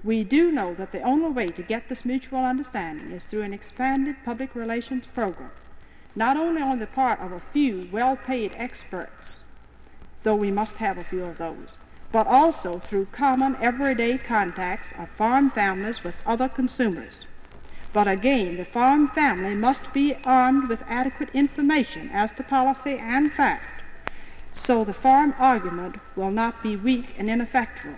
We do know that the only way to get this mutual understanding is through an expanded public relations program, not only on the part of a few well-paid experts, though we must have a few of those, but also through common everyday contacts of farm families with other consumers. But again, the farm family must be armed with adequate information as to policy and fact, so the farm argument will not be weak and ineffectual.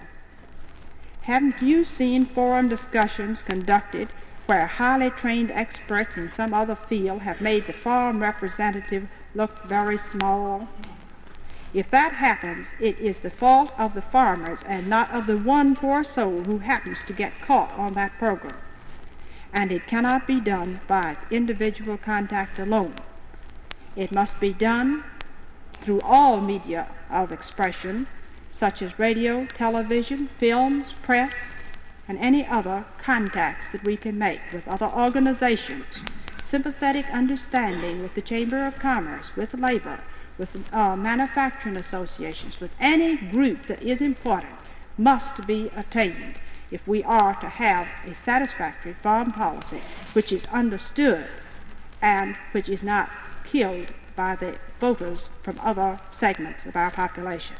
Haven't you seen forum discussions conducted where highly trained experts in some other field have made the farm representative look very small? If that happens, it is the fault of the farmers and not of the one poor soul who happens to get caught on that program. And it cannot be done by individual contact alone. It must be done through all media of expression, such as radio, television, films, press, and any other contacts that we can make with other organizations, sympathetic understanding with the Chamber of Commerce, with labor, with manufacturing associations, with any group that is important, must be attained if we are to have a satisfactory farm policy which is understood and which is not killed by the voters from other segments of our population.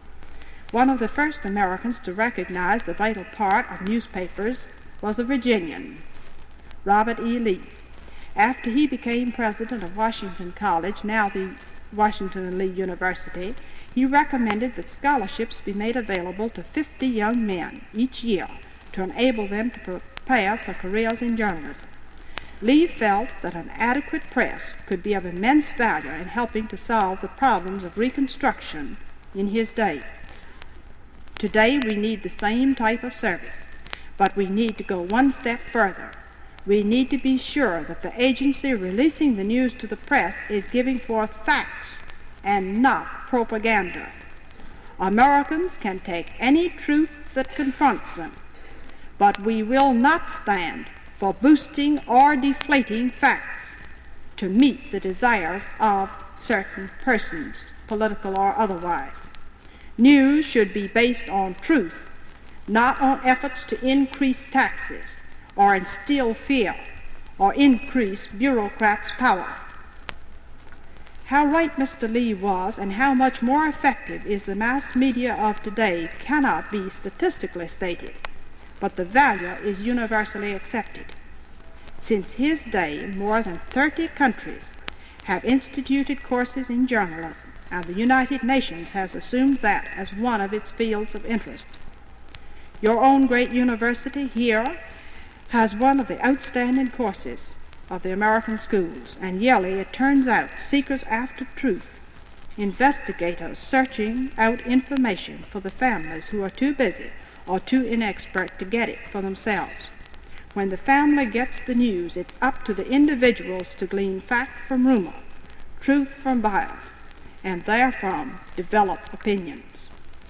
One of the first Americans to recognize the vital part of newspapers was a Virginian, Robert E. Lee. After he became president of Washington College, now the Washington and Lee University, he recommended that scholarships be made available to 50 young men each year to enable them to prepare for careers in journalism. Lee felt that an adequate press could be of immense value in helping to solve the problems of Reconstruction in his day. Today we need the same type of service, but we need to go one step further. We need to be sure that the agency releasing the news to the press is giving forth facts and not propaganda. Americans can take any truth that confronts them, but we will not stand for boosting or deflating facts to meet the desires of certain persons, political or otherwise. News should be based on truth, not on efforts to increase taxes or instill fear or increase bureaucrats' power. How right Mr. Lee was and how much more effective is the mass media of today cannot be statistically stated, but the value is universally accepted. Since his day, more than 30 countries have instituted courses in journalism, and the United Nations has assumed that as one of its fields of interest. Your own great university here has one of the outstanding courses of the American schools, and yearly it turns out seekers after truth, investigators searching out information for the families who are too busy or too inexpert to get it for themselves. When the family gets the news, it's up to the individuals to glean fact from rumor, truth from bias, and therefrom develop opinions.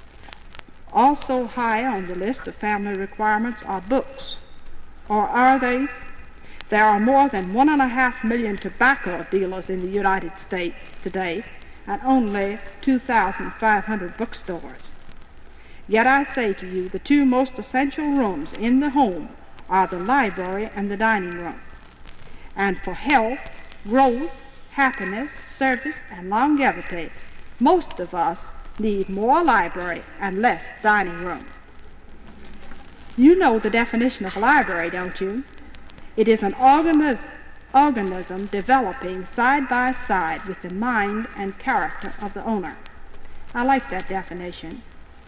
Also high on the list of family requirements are books. Or are they? There are more than 1.5 million tobacco dealers in the United States today, and only 2,500 bookstores. Yet I say to you, the two most essential rooms in the home are the library and the dining room. And for health, growth, happiness, service, and longevity, most of us need more library and less dining room. You know the definition of a library, don't you? It is an organism developing side by side with the mind and character of the owner. I like that definition.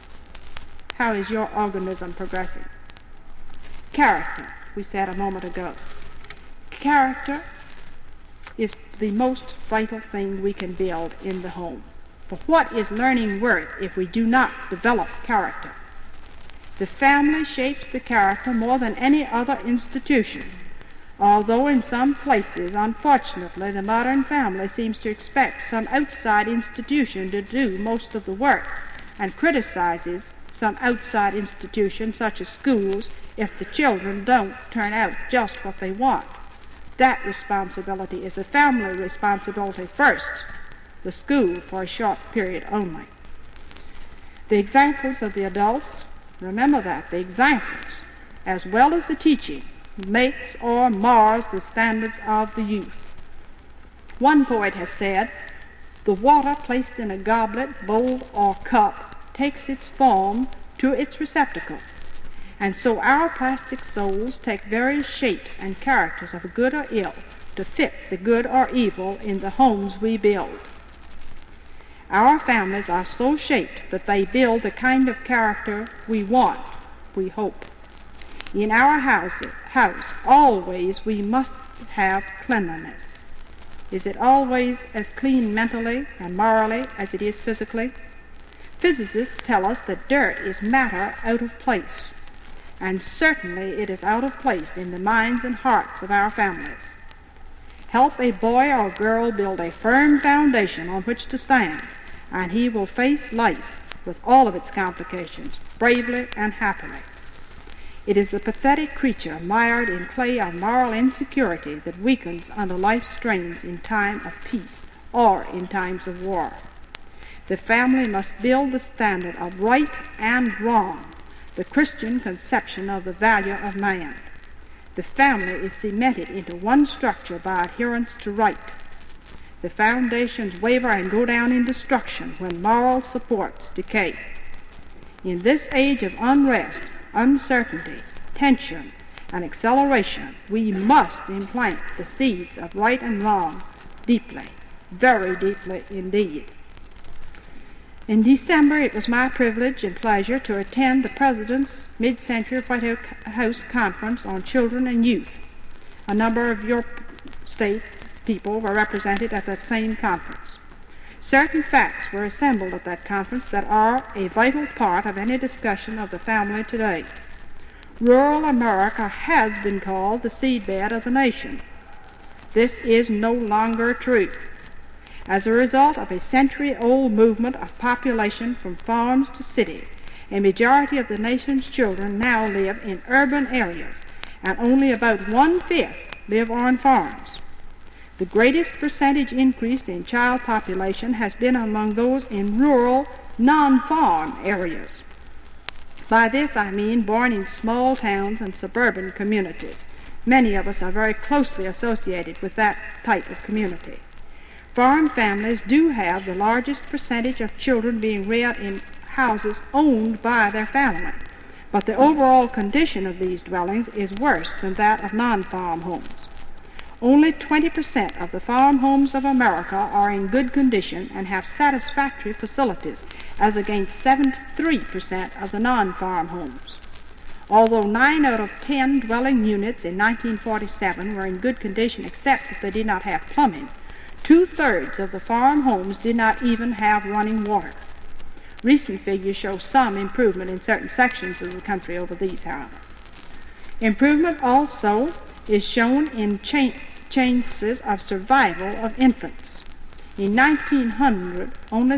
How is your organism progressing? Character, we said a moment ago. Character is the most vital thing we can build in the home. For what is learning worth if we do not develop character? The family shapes the character more than any other institution, although in some places, unfortunately, the modern family seems to expect some outside institution to do most of the work and criticizes some outside institution, such as schools, if the children don't turn out just what they want. That responsibility is the family responsibility first, the school for a short period only. The examples of the adults, remember that, the examples as well as the teaching, makes or mars the standards of the youth. One poet has said, "The water placed in a goblet, bowl, or cup takes its form to its receptacle." And so our plastic souls take various shapes and characters of good or ill to fit the good or evil in the homes we build. Our families are so shaped that they build the kind of character we want, we hope. In our house, always we must have cleanliness. Is it always as clean mentally and morally as it is physically? Physicists tell us that dirt is matter out of place, and certainly it is out of place in the minds and hearts of our families. Help a boy or girl build a firm foundation on which to stand, and he will face life with all of its complications bravely and happily. It is the pathetic creature mired in clay of moral insecurity that weakens under life's strains in time of peace or in times of war. The family must build the standard of right and wrong, the Christian conception of the value of man. The family is cemented into one structure by adherence to right. The foundations waver and go down in destruction when moral supports decay. In this age of unrest, uncertainty, tension, and acceleration, we must implant the seeds of right and wrong deeply, very deeply indeed. In December, it was my privilege and pleasure to attend the President's Mid-Century White House Conference on Children and Youth. A number of your state people were represented at that same conference. Certain facts were assembled at that conference that are a vital part of any discussion of the family today. Rural America has been called the seedbed of the nation. This is no longer true. As a result of a century-old movement of population from farms to city, a majority of the nation's children now live in urban areas, and only about 1/5 live on farms. The greatest percentage increase in child population has been among those in rural, non-farm areas. By this I mean born in small towns and suburban communities. Many of us are very closely associated with that type of community. Farm families do have the largest percentage of children being reared in houses owned by their family, but the overall condition of these dwellings is worse than that of non-farm homes. Only 20% of the farm homes of America are in good condition and have satisfactory facilities, as against 73% of the non-farm homes. Although 9 out of 10 dwelling units in 1947 were in good condition except that they did not have plumbing, 2/3 of the farm homes did not even have running water. Recent figures show some improvement in certain sections of the country over these, however. Improvement also is shown in chances of survival of infants. In 1900, only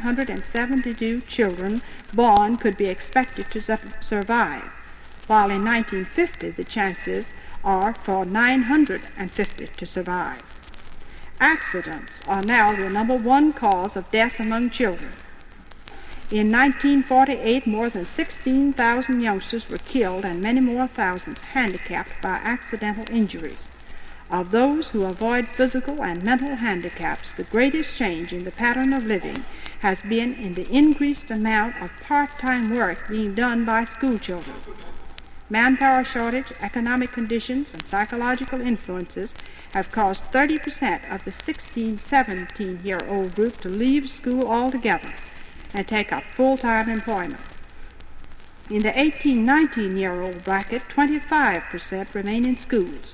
772 children born could be expected to survive, while in 1950 the chances are for 950 to survive. Accidents are now the #1 cause of death among children. In 1948, more than 16,000 youngsters were killed and many more thousands handicapped by accidental injuries. Of those who avoid physical and mental handicaps, the greatest change in the pattern of living has been in the increased amount of part-time work being done by school children. Manpower shortage, economic conditions, and psychological influences have caused 30% of the 16-17-year-old group to leave school altogether and take up full-time employment. In the 18-19-year-old bracket, 25% remain in schools.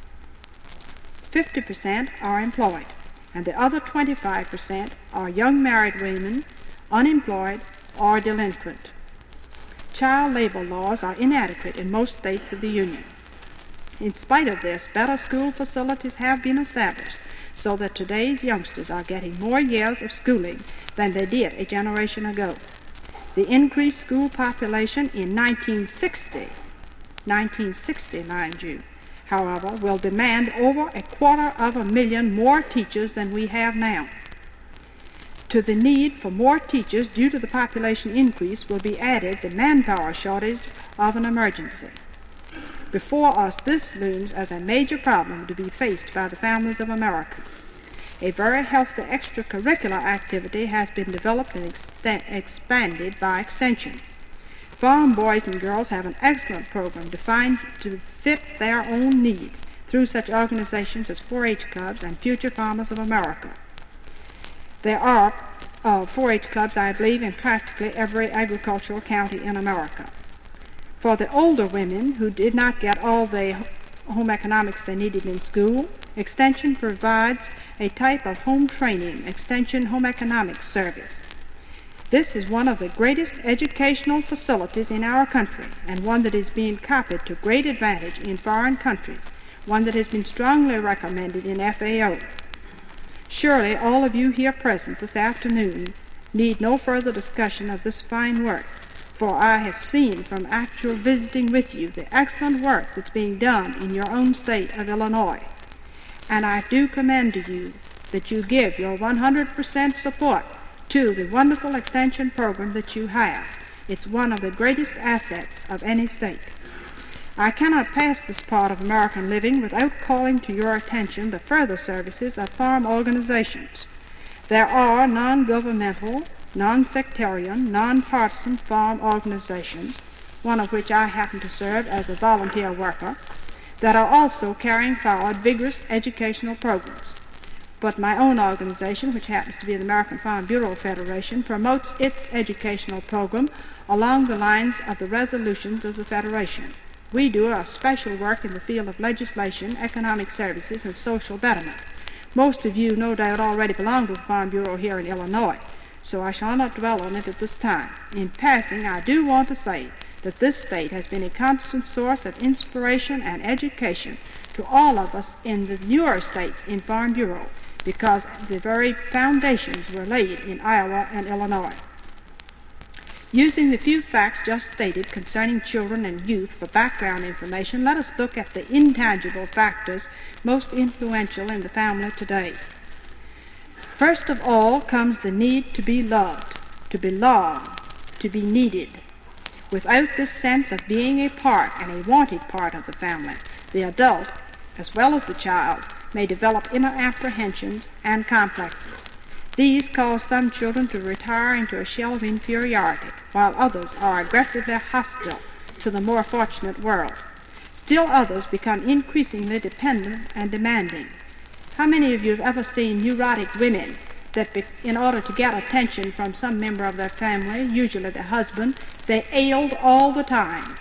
50% are employed, and the other 25% are young married women, unemployed, or delinquent. Child labor laws are inadequate in most states of the Union. In spite of this, better school facilities have been established so that today's youngsters are getting more years of schooling than they did a generation ago. The increased school population in 1960, mind you, however, will demand over 250,000 more teachers than we have now. To the need for more teachers due to the population increase will be added the manpower shortage of an emergency. Before us, this looms as a major problem to be faced by the families of America. A very healthy extracurricular activity has been developed and expanded by extension. Farm boys and girls have an excellent program defined to fit their own needs through such organizations as 4-H clubs and Future Farmers of America. There are 4-H clubs, I believe, in practically every agricultural county in America. For the older women who did not get all the home economics they needed in school, Extension provides a type of home training, Extension Home Economics Service. This is one of the greatest educational facilities in our country, and one that is being copied to great advantage in foreign countries, one that has been strongly recommended in FAO. Surely all of you here present this afternoon need no further discussion of this fine work, for I have seen from actual visiting with you the excellent work that's being done in your own state of Illinois. And I do commend to you that you give your 100% support to the wonderful extension program that you have. It's one of the greatest assets of any state. I cannot pass this part of American living without calling to your attention the further services of farm organizations. There are non-governmental, non-sectarian, non-partisan farm organizations, one of which I happen to serve as a volunteer worker, that are also carrying forward vigorous educational programs. But my own organization, which happens to be the American Farm Bureau Federation, promotes its educational program along the lines of the resolutions of the Federation. We do a special work in the field of legislation, economic services, and social betterment. Most of you, no doubt, already belong to the Farm Bureau here in Illinois, so I shall not dwell on it at this time. In passing, I do want to say that this state has been a constant source of inspiration and education to all of us in the newer states in Farm Bureau, because the very foundations were laid in Iowa and Illinois. Using the few facts just stated concerning children and youth for background information, let us look at the intangible factors most influential in the family today. First of all comes the need to be loved, to belong, to be needed. Without this sense of being a part and a wanted part of the family, the adult, as well as the child, may develop inner apprehensions and complexes. These cause some children to retire into a shell of inferiority, while others are aggressively hostile to the more fortunate world. Still others become increasingly dependent and demanding. How many of you have ever seen neurotic women that in order to get attention from some member of their family, usually their husband, they ailed all the time?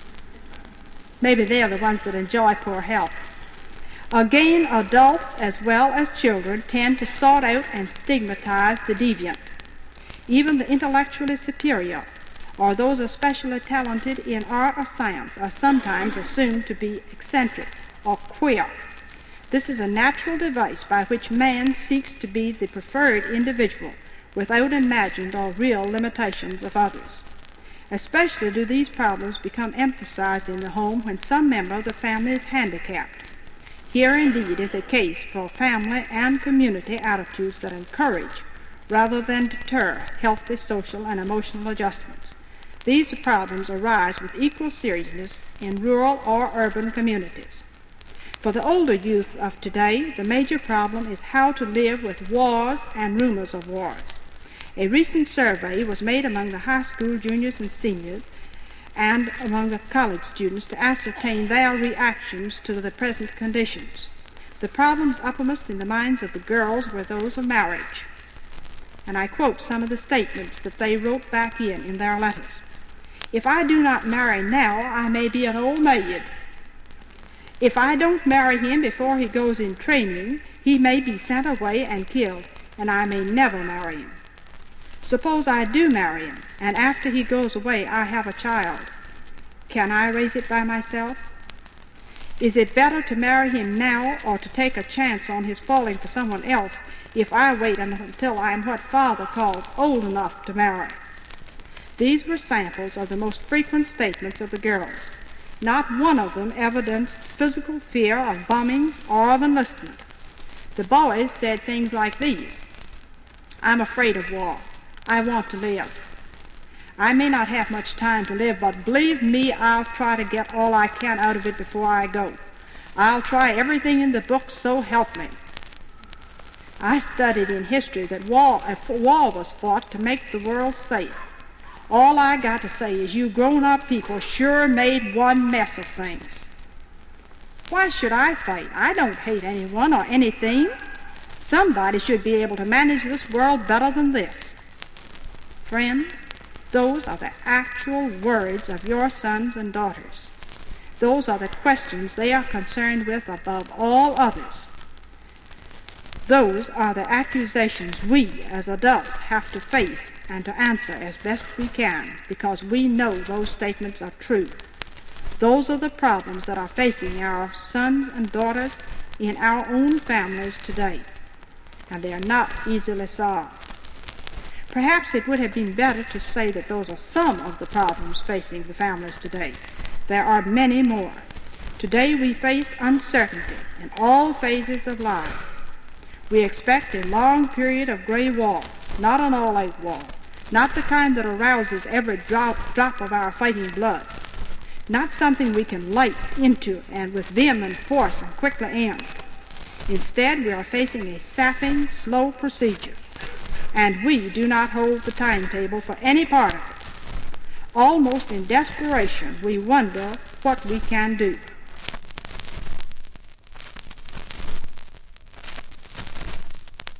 Maybe they're the ones that enjoy poor health. Again, adults as well as children tend to sort out and stigmatize the deviant. Even the intellectually superior, or those especially talented in art or science, are sometimes assumed to be eccentric or queer. This is a natural device by which man seeks to be the preferred individual without imagined or real limitations of others. Especially do these problems become emphasized in the home when some member of the family is handicapped. Here indeed is a case for family and community attitudes that encourage rather than deter healthy social and emotional adjustments. These problems arise with equal seriousness in rural or urban communities. For the older youth of today, the major problem is how to live with wars and rumors of wars. A recent survey was made among the high school juniors and seniors and among the college students to ascertain their reactions to the present conditions. The problems uppermost in the minds of the girls were those of marriage. And I quote some of the statements that they wrote back in their letters. If I do not marry now, I may be an old maid. If I don't marry him before he goes in training, he may be sent away and killed, and I may never marry him. Suppose I do marry him, and after he goes away I have a child. Can I raise it by myself? Is it better to marry him now or to take a chance on his falling for someone else if I wait until I am what father calls old enough to marry? These were samples of the most frequent statements of the girls. Not one of them evidenced physical fear of bombings or of enlistment. The boys said things like these: I'm afraid of war. I want to live. I may not have much time to live, but believe me, I'll try to get all I can out of it before I go. I'll try everything in the book, so help me. I studied in history that a war was fought to make the world safe. All I got to say is you grown-up people sure made one mess of things. Why should I fight? I don't hate anyone or anything. Somebody should be able to manage this world better than this. Friends, those are the actual words of your sons and daughters. Those are the questions they are concerned with above all others. Those are the accusations we, as adults, have to face and to answer as best we can, because we know those statements are true. Those are the problems that are facing our sons and daughters in our own families today, and they are not easily solved. Perhaps it would have been better to say that those are some of the problems facing the families today. There are many more. Today we face uncertainty in all phases of life. We expect a long period of gray wall, not an all-out war, not the kind that arouses every drop of our fighting blood, not something we can light into and with vehement force and quickly end. Instead, we are facing a sapping, slow procedure, and we do not hold the timetable for any part of it. Almost in desperation, we wonder what we can do.